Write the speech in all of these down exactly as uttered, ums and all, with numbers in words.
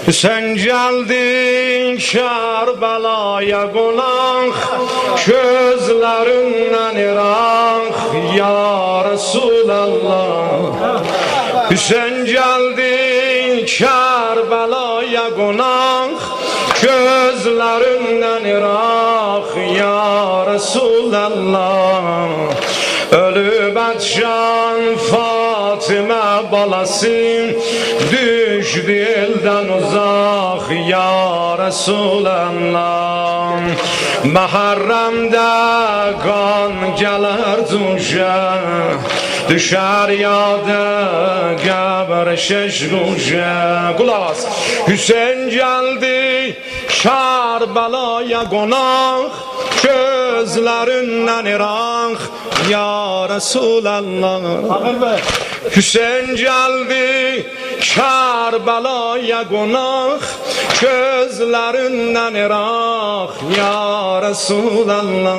Sen geldin Kerbela'ya konak, gözlerinden irak ya Resulallah. Sen geldin Kerbela'ya konak, gözlerinden irak ya Resulallah. Ölüb etşan Fatıma balası, düşdü elden uzak ya Resulallah. Məhərrəmdə qan gələr cuşa, düşər yada qəbr şeş quşa. Qulaq as. Hüseyin gəldi Kərbəlaya qonaq, gözlərindən irak ya Resulallah. Hüseyin gəldi Kərbəlaya qonaq, gözlərindən irak ya Resulallah.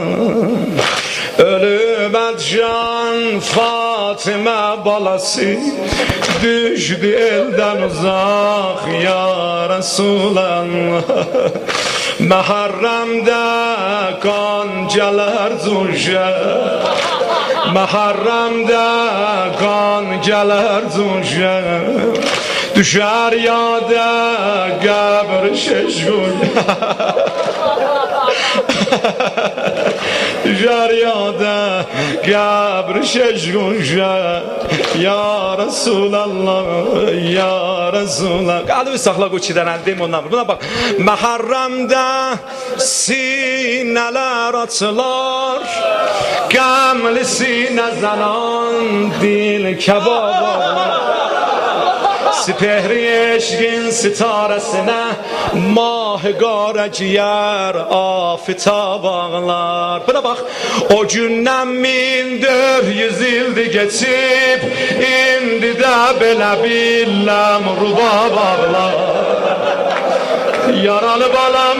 Ölüb etşan Fatıma balası, düşdü elden uzak ya Resulallah. Məhərrəmdə qan gələr cuşa, Məhərrəmdə qan gələr cuşa, düşər yada qəbr şeş quşa. Düşər yada qəbr şeş quşa ya Resulallah, ya Resulallah. Qalbi saxla qoçidən əldim ondan. Buna bax. Məhərrəmdə sinələr açılar, qəmli sinə zanan dil kebab ağlar. Sipehri eşqin sitarəsinə mahıqara ciyər afitab ağlar. Buna bax. O gündən min dörd yüz ildi geçib, indi də belə billəm rubab ağlar. Yaralı balam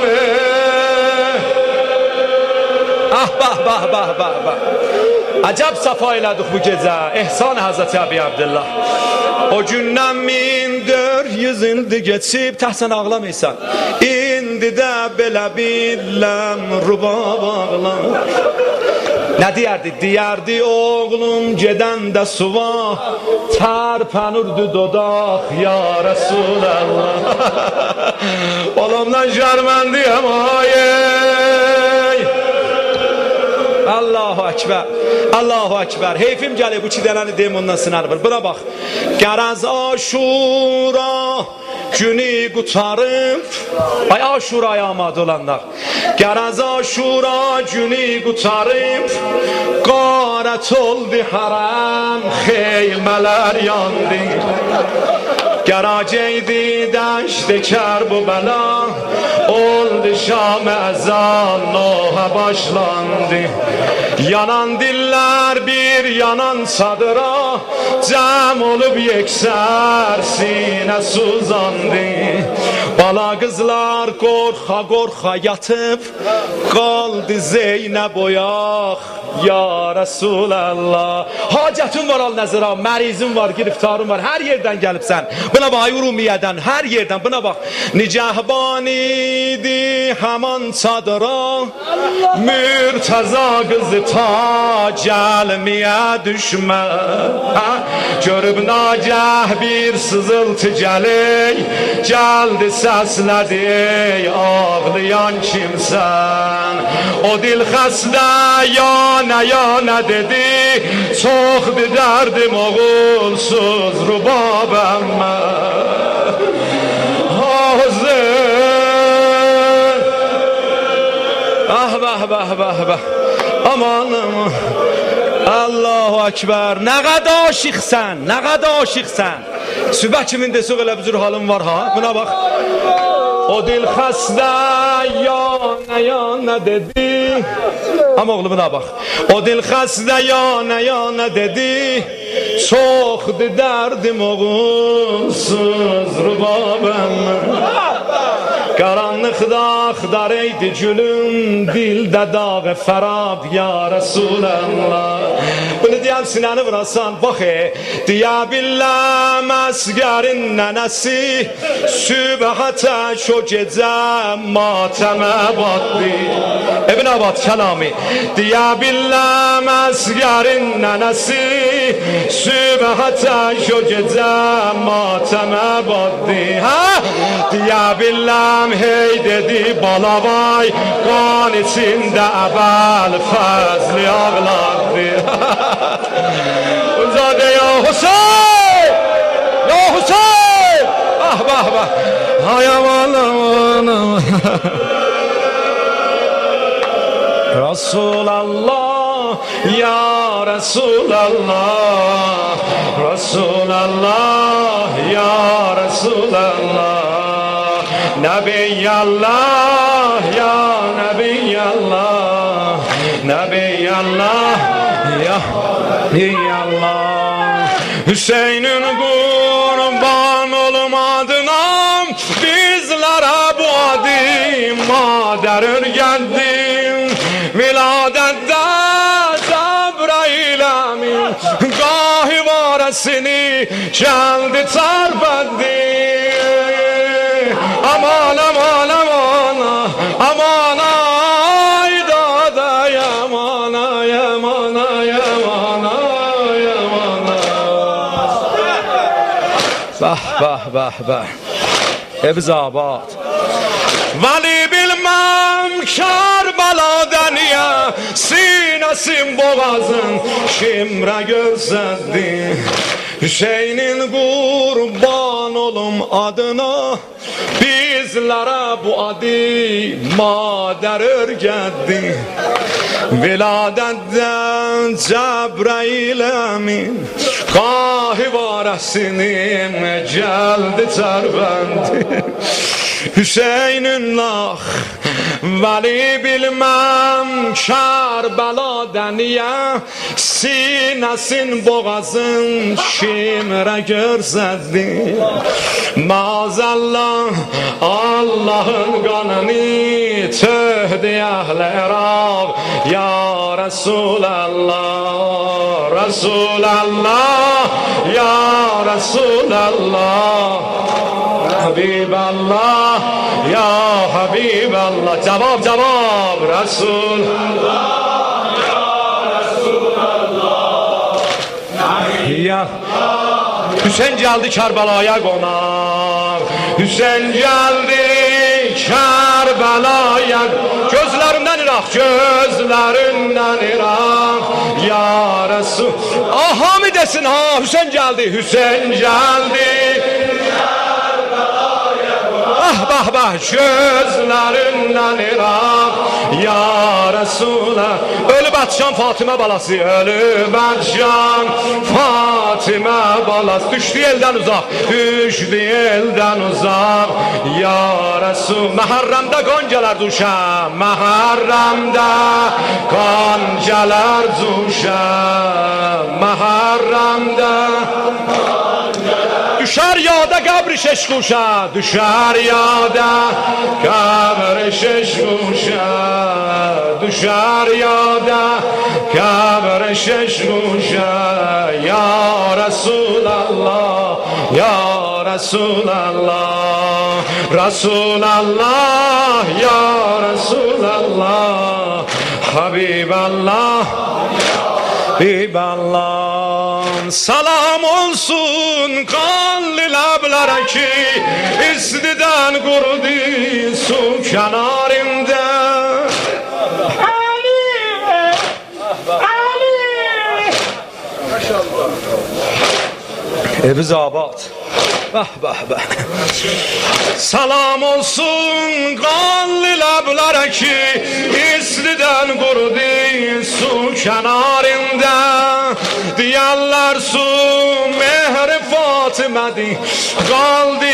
ah bah bah bah bah bah. Acab safa elədik bu gecə. Ehsan Hazreti Abi Abdullah. O gündən min dörd yüz ildi geçib, təhsən ağlamaysan, indi də belə billəm rubab ağlar. Nə deyərdi? Deyərdi oğlum gedəndə suva, tərpənirdi dodaq ya Resulallah. Oğlumdan şərməndiyəm ayey. Allahu Ekber, Allahu Ekber. Heyfim gəlir bu iki dənəni deyim ondan sınar bir. Buna bax. Qəraz Aşura günü qutarıb, ay Aşuraya amad olanlar. Qəraz Aşura günü qutarıb, qarət oldu hərəm, xeymələr yandı. Gəracəydi dəşdə Kərbəla, oldu Şam əzan, noha başlandı. Yanan dillər bir yanan çadıra, cəm olub yeksər sinə suzandı. Bala qızlar qorxa qorxa yatıb, qaldı Zeynəb oyaq ya Resulallah. Hacətin var al-nəzira, mərizin var, giriftarın var, hər yerdən gəlibsən. Buna bax, Urumiyədən, hər yerdən, buna bax. Nicəhban idi həman çadıra, Mürtəza qızı ta gəlməyə düşmə. Görüb nagəh bir sızıltı gəlik, gəldi səslədi ağlayan kimsən. O dil xəstə yana yana dedi, çoxdur dərdim oğulsuz rubabəm mən. Hazır ah bah bah bah bah. Amanım Allahu Ekber. Nə qədər aşıqsən, nə qədər aşıqsən. Sübə kimində söz elə bir halım var ha. Buna bax. O dil xəstə yana yana dedi. Amma oğlum buna bax. O dil xəstə yana yana dedi, çoxdur dərdim oğulsuz rubabəm. Qaranlıqda axdaraydı gülüm, dildə dağı fərab ya Rasulallah. Bunu deyəm sinəni vurasan, bax e, deyə billəm əsgərin nənəsi, sübhətə şo gecə matəmə batdı. Ebn Abad kəlami. Deyə billəm əsgərin nənəsi, sübhətə şo gecə matəmə batdı. Hə? Deyə billəm hey dedi balavay, qan içində əbəl fəzli ağladı. Uzadı ya Hüseyin, ya Hüseyin. Ah bah bah. Hay aman aman aman. Resulallah, ya Resulallah, Resulallah, ya Resulallah. Nebiyallah, ya Nebiyallah, Nebiyallah, ya Nebiyallah. Hüseyin'in kurban olmadığına bizlere bu adım mader örgendim. Viladette Cebrail amin gahi varesini geldi terbetti. Aman aman aman aman ay daday aman ay aman ay aman ay aman. Bah bah bah bah. Ebzabad. Vali bilmem Kerbela'da niye sinesin boğazın şimre görsendi. Hüseyin'in kurban olum adına bizlere bu adı mader örgetti. Viladetten Cebrail emin gahi varesinin geldi terbendi. Hüseyin'in lah veli bilmem Kerbela'da niye sinesin boğazın şimre görsetti. Maazallah Allah'ın kanını töhdü ehl-i Iraq ya Resulallah, Resulallah, ya Resulallah, Habiballah, ya Habiballah. Cevap cevap Resulallah, ya Resulallah, ya Hüseyin geldi Kerbela'ya konar. Hüseyin geldi Kerbela'ya. Gözlerinden Irak, gözlerinden Irak. Ya Resul. Aha mı desin ha? Hüseyin geldi, Hüseyin geldi. Ah bah bah gözlerinden Irak. Ya Resulallah. Ölü Batşan Fatıma balası, ölü Batşan Fatıma balası. Düştü elden uzak, düştü elden uzak. Ya Resul. Məhərrəmdə qoncalar düşər, Məhərrəmdə qoncalar düşər, Məhərrəmdə düşər yada qəbri şeş quşa, düşər yada qəbri şeş quşa, düşər yada qəbri şeş quşa. Ya Resulallah, ya Resulallah, Resulallah, ya Resulallah, Habiballah, Habiballah. Salam olsun kanlı lablara ki istiden kurdu su kenarında. Ali, Ali. Maşallah. Ebzabad. Bah bah bah. Salam olsun kanlı lablara ki istiden kurdu su kenarında. Diyarlar su mehri Fatıme'di, kaldı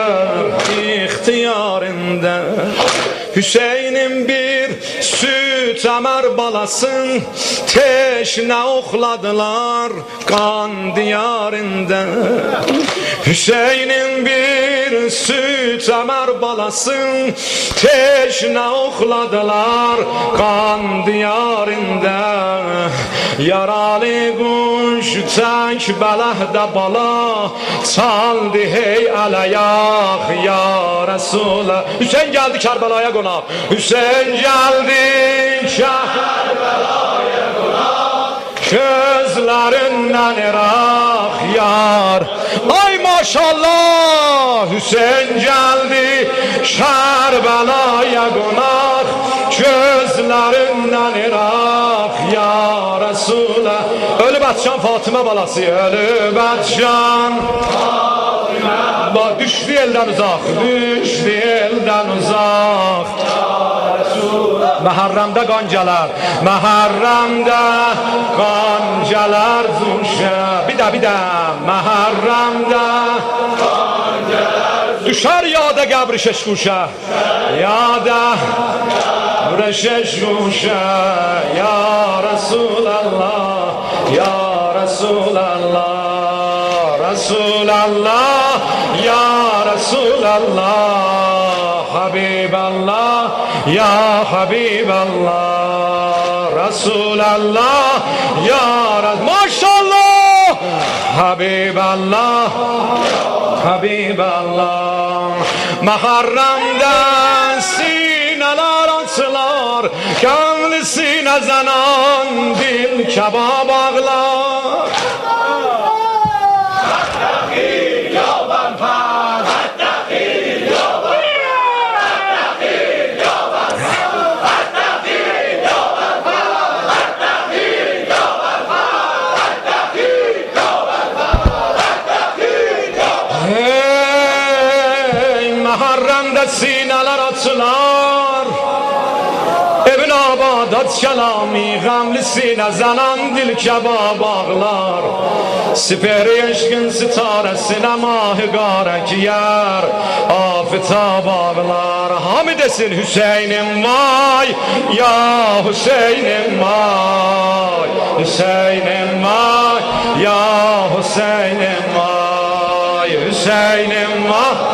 ecnebiler ihtiyarında. Hüseyin'in bir süt süt əmər balasın teşnə oxladılar qan diyarında. Hüseynin bir süt əmər balasın teşnə oxladılar qan diyarında. Yaralı quş tək bələhdə bala çaldı hey ələyaq ya Resulə. Hüseyin geldi Kərbəlaya qonaq. Hüseyin geldi Kərbəlaya qonaq. Gözlərindən iraq yar. Ay maşallah. Hüseyin geldi Kərbəlaya qonaq. Gözlərindən iraq ya Resulə. Ölü Bətcan Fatimə balası. Ölü Bətcan Fatimə. Düşdü eldən uzaq. Düşdü eldən uzaq. Məhərrəmdə qancalar. Məhərrəmdə qancalar zuşə. Bir də bir də. Məhərrəmdə qancalar düşər yada qəbri şeşquşə. Yada qəbri şeşquşə. Ya Resulallah. Ya Resulallah. Resulallah. Ya Resulallah. Habiballah. Ya Habiballah. Resulallah. Ya Resulallah. Maşallah. Habiballah. Habiballah. Məhərrəmdən sinələr açılar, qanlı sinə zənan dil kebab ağlar. Sinələr açılar, evin abadat kəlami qəmli sinə zənan dil kebab ağlar. Siperi eşqin sitarəsinə mahı qarək yer afitab ağlar. Hamı desin Hüseynim vay, ya Hüseynim vay. Hüseynim vay, ya Hüseynim vay. Hüseynim vay.